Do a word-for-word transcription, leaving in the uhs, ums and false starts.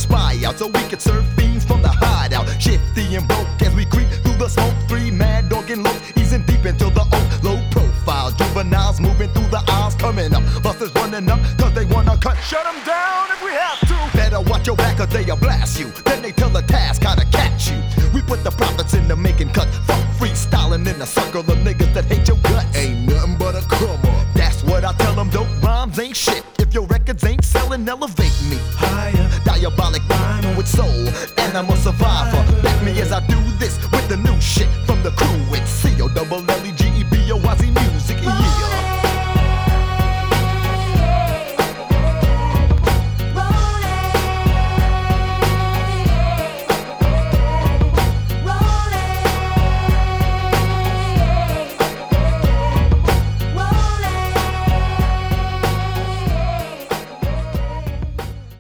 spy out so we could serve fiends from the hideout. Shifty and broke as we creep through the smoke. Three mad dog and low, easing deep into the oak. Low profile juveniles moving through the aisles, coming up. Busters running up cause they wanna cut. Shut them down if we have to. Better watch your back cause they'll blast you. Then they tell the task how to catch you. We put the profits into making cuts. Fuck freestyling in a circle of niggas that hate your guts. Ain't nothing but a come up. That's what I tell them, dope rhymes ain't shit. If your records ain't selling, elevate me higher. Diabolic rhyme with soul, and I'm a survivor. Back me as I do this with the new shit from the crew. It's C O double L E